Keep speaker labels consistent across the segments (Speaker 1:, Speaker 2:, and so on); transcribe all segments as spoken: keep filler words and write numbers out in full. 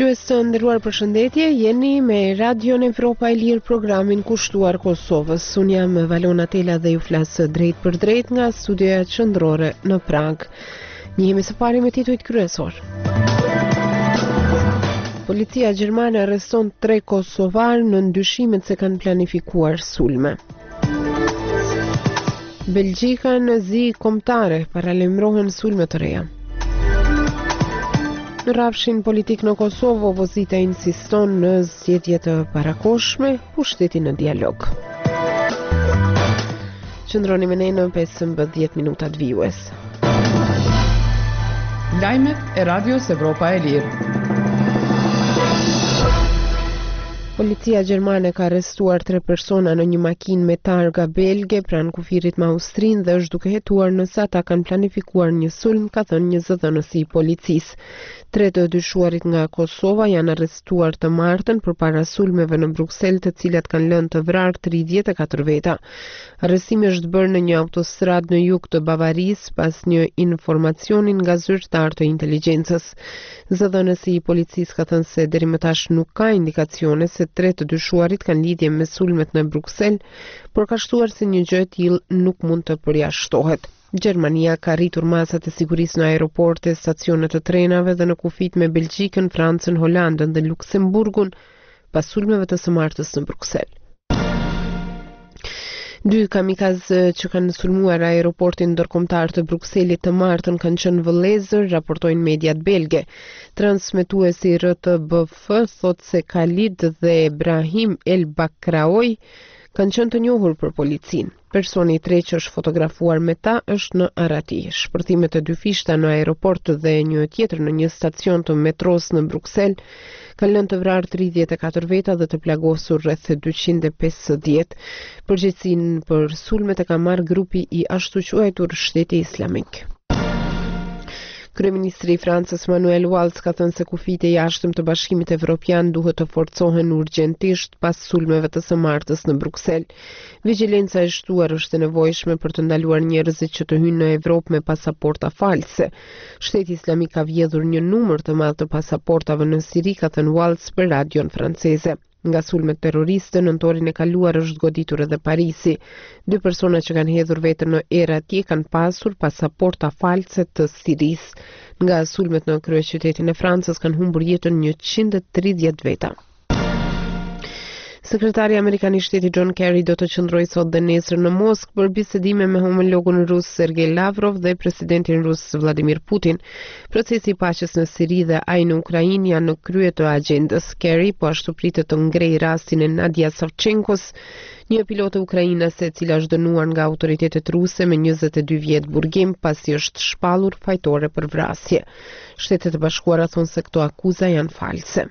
Speaker 1: Dëgjues të nderuar, përshëndetje, jeni me Radion Evropa e Lirë, programin kushtuar Kosovës. Unë jam Valona Tela dhe ju flas drejt për drejt nga studioja qendrore në Prag. Njihemi së pari me titujt kryesor. Policia gjermane arreston tre kosovar në ndyshimet se kanë planifikuar sulme. Belgjika në zi kombëtare, paralajmërohen sulme të reja. Në rafshin politik në Kosovë, opozita insiston në zgjedhje të parakohshme, pushteti në dialog. Qëndroni me ne në pesëmbëdhjetë minutat vijues.
Speaker 2: Lajmet e Radios Evropa e Lirë.
Speaker 1: Policia gjermane ka arrestuar tre persona në një makinë me targa belge pranë kufirit me Austrinë dhe është duke hetuar nëse ata kanë planifikuar një sulm, ka thënë një zëdhënës i policisë. Tre të dyshuarit nga Kosova janë arrestuar të martën përpara sulmeve në Bruksel, të cilat kanë lënë të vrarë tridhjetë e katër veta. Arrestimi është bërë në një autostradë në jug të Bavarisë pas një informacioni nga zyrtar të inteligjencës. Zëdhënësi i policisë ka thënë se deri më tash nuk ka indikacione se tre të dyshuarit kanë lidhje me sulmet në Bruksel, por ka shtuar se një gjë e tillë nuk mund të përjashtohet. Gjermania ka rritur masat e sigurisë në aeroporte, stacione të trenave dhe në kufit me Belgjikën, Francën, Holandën dhe Luksemburgun pas sulmeve të së martës në Bruksel. Dy kamikazë që kanë sulmuar aeroportin ndërkombëtar të Brukselit të martën kanë qenë vëllezër, raportojnë mediat belge. Transmetuesi R T B F thot se Khalid dhe Brahim El Bakraoui kanë qenë të njohur për policinë. Personi i tretë që është fotografuar me ta është në Arati. Shpërthimet e dy fishta në aeroport dhe një tjetër në një stacion të metros në Bruksel kanë lënë të vrarë tridhjetë e katër veta dhe të plagosur rreth dyqind e pesëdhjetë. Përgjegjësinë për sulmet e ka marrë grupi i ashtu quajtur Shteti Islamik. Kryeministri i Francës Manuel Valls ka thënë se kufijtë e jashtëm të Bashkimit Evropian duhet të forcohen urgjentisht pas sulmeve të së martës në Bruksel. Vigjilenca e shtuar është e nevojshme për të ndaluar njerëzit që të hyjnë në Evropë me pasaporta false. Shteti Islamik ka vjedhur një numër të madh të pasaportave në Siri, ka thënë Valls për radion franceze. Nga sulmet terroriste, nëntorin e kaluar është goditur edhe Parisi. Dy persona që kanë hedhur veten në erë atje kanë pasur pasaporta false të Sirisë. Nga sulmet në kryeqytetin e Francës kanë humbur jetën njëqind e tridhjetë veta. Sekretari amerikan i shtetit John Kerry do të qëndrojë sot dhe nesër në Moskë për bisedime me homologun rus Sergej Lavrov dhe presidentin rus Vladimir Putin. Procesi i paqes në Siri dhe ai në Ukrainë janë në krye të agjendës. Kerry po ashtu pritet të ngrejë rastin e Nadia Savchenkos, një pilote ukrainase e cila është dënuar nga autoritetet ruse me njëzet e dy vjet burgim pasi është shpallur fajtore për vrasje. Shtetet e Bashkuara thonë se këto akuza janë false.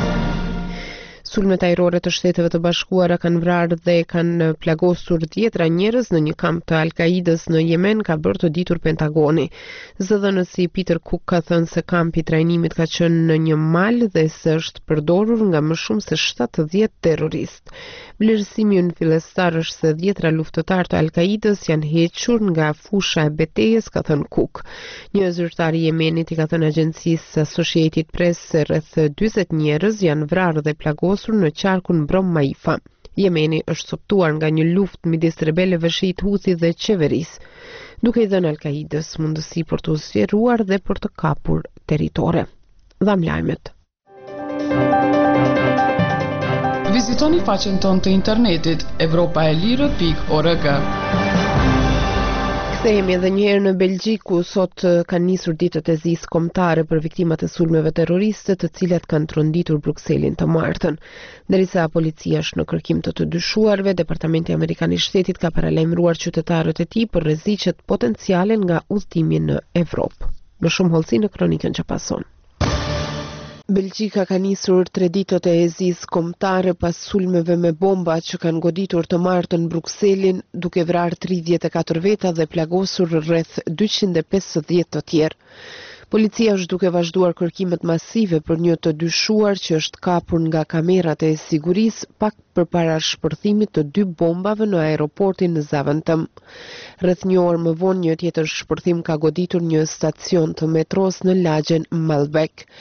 Speaker 1: Sulmet ajrore të Shteteve të Bashkuara kanë vrarë dhe kanë plagosur dhjetra njerëz në një kamp të Al-Qaidës në Yemen, ka bërë të ditur Pentagoni. Zëdhënësi Peter Cook ka thënë se kampi i trajnimit ka qenë në një mal dhe se është përdorur nga më shumë se shtatëdhjetë terroristë. Vlerësimi në fillestar është se dhjetra luftëtar të Al-Qaidës janë hequr nga fusha e betejës, ka thënë Cook. Një zyrtar i Yemenit i ka thënë agjencisë Associated Press se rreth dyzet njerëz janë vrarë dhe plagosur në qarkun Brom Maifa. Jemeni është soptuar nga një luftë midis rebelëve shiit Huthi dhe qeverisë, duke i dhënë Al-Qaidës mundësi për të zgjeruar dhe për të kapur territore. Dham lajmet.
Speaker 2: Vizitoni faqen tonë të internetit evropaelire pikë org.
Speaker 1: Kthehemi edhe një herë në Belgjik, ku sot kanë nisur ditët e zisë kombëtare për viktimat e sulmeve terroriste, të cilat kanë tronditur Brukselin të martën. Derisa policia është në kërkim të të dyshuarve, Departamenti Amerikan i Shtetit ka paralajmëruar qytetarët e tij për rreziqet potenciale nga udhëtimi në Evropë. Më shumë hollësi në kronikën që pason. Belgjika ka nisur tre ditët e zisë kombëtare pas sulmeve me bomba që kanë goditur të martën Brukselin, duke vrarë tridhjetë e katër veta dhe plagosur rreth dyqind e pesëdhjetë të tjerë. Policia është duke vazhduar kërkimet masive për një të dyshuar që është kapur nga kamerat e sigurisë pak përpara shpërthimit të dy bombave në aeroportin në Zaventem. Rreth një orë më vonë një tjetër shpërthim ka goditur një stacion të metros në lagjen Malbec.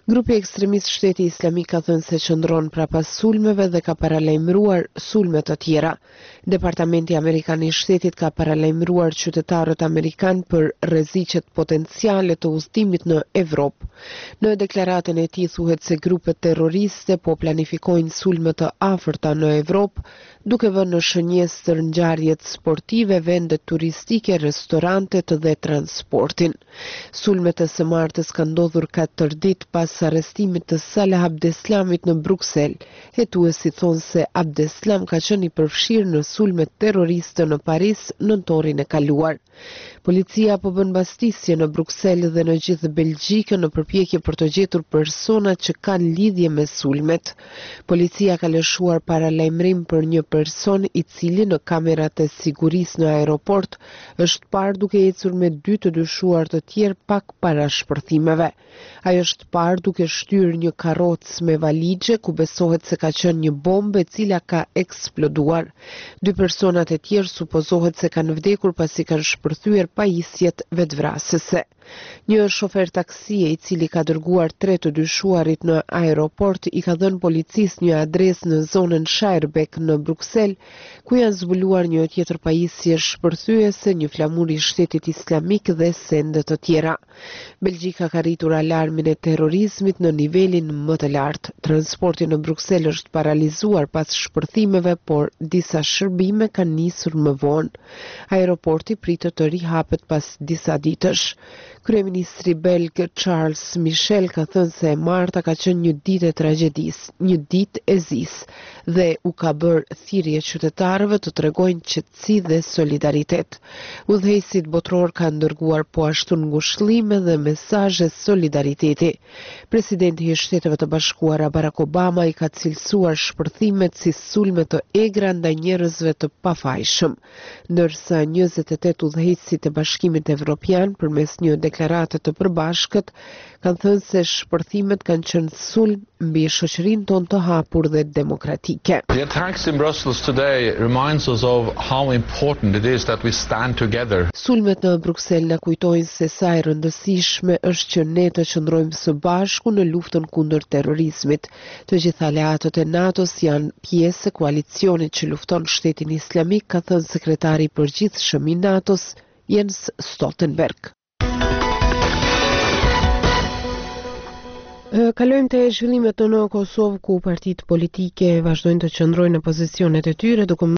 Speaker 1: Grupi ekstremist Shteti Islamik ka thënë se qëndron prapas sulmeve dhe ka paralajmëruar sulme të tjera. Departamenti Amerikan i Shtetit ka paralajmëruar qytetarët amerikan për rreziqet potenciale të udhëtimit në Evropë. Në deklaratën e tij thuhet se grupet terroriste po planifikojnë sulme të afërta në Evropë, duke vënë në shënjesë ngjarjet sportive, vende turistike, restorantet dhe transportin. Sulmet e së martës kanë ndodhur katër ditë pas arrestimit të Salah Abdeslamit në Bruksel. Hetuesi thonë se Abdeslam ka qenë i përfshirë në sulme terroriste në Paris nëntorin e kaluar. Policia po bën mbastisje në Bruksel dhe në gjithë Belgjikën në përpjekje për të gjetur persona që kanë lidhje me sulmet. Policia ka lëshuar paralajmërim për një person i cili në kamerat e sigurisë në aeroport është parë duke ecur me dy të dyshuar të tjerë pak para shpërthimeve. Ai është parë duke shtyrë një karrocë me valixhe ku besohet se ka qenë një bombë e cila ka eksploduar. Dy personat e tjerë supozohet se kanë vdekur pasi kanë shpërthyer pajisjet vetvrasëse. Një shofer taksie i cili ka dërguar tre të dyshuarit në aeroport i ka dhënë policisë një adresë në zonën Schaerbeek në Bruksel, ku janë zbuluar një tjetër pajisje shpërthyese, një flamur i Shtetit Islamik dhe sende të tjera. Belgjika ka rritur alarmin e terrorizmit në nivelin më të lartë. Transporti në Bruksel është paralizuar pas shpërthimeve, por disa shërbime kanë nisur më vonë. Aeroporti pritet të rihapet pas disa ditësh. Kryeministri belg Charles Michel ka thënë se e marta ka qenë një ditë e tragjedisë, një ditë e zisë dhe u ka bërë thirrje qytetarëve të tregojnë qetësi dhe solidaritet. Udhëheqësit botror kanë dërguar po ashtu ngushëllime dhe mesazhe solidariteti. Presidenti i Shteteve të Bashkuara Barack Obama i ka cilësuar shpërthimet si sulme të egra ndaj njerëzve të pafajshëm, ndërsa njëzet e tetë udhëheqësit e Bashkimit Evropian përmes një deklarate të përbashkët kanë thënë se shpërthimet kanë qenë sulm mbi shoqërinë tonë të hapur dhe demokratike.
Speaker 3: The attacks in Brussels today reminds us of how important it is that we stand together.
Speaker 1: Sulmet në Bruksel na kujtojnë se sa e rëndësishme është që ne të qëndrojmë së bashku në luftën kundër terrorizmit. Të gjitha aleatët e NATO-s janë pjesë e koalicionit që lufton Shtetin Islamik, ka thënë sekretari i përgjithshëm i NATO-s Jens Stoltenberg. Kalojmë te zhvillimet në Kosovë, ku partitë politike vazhdojnë të qëndrojnë në pozicionet e tyre duke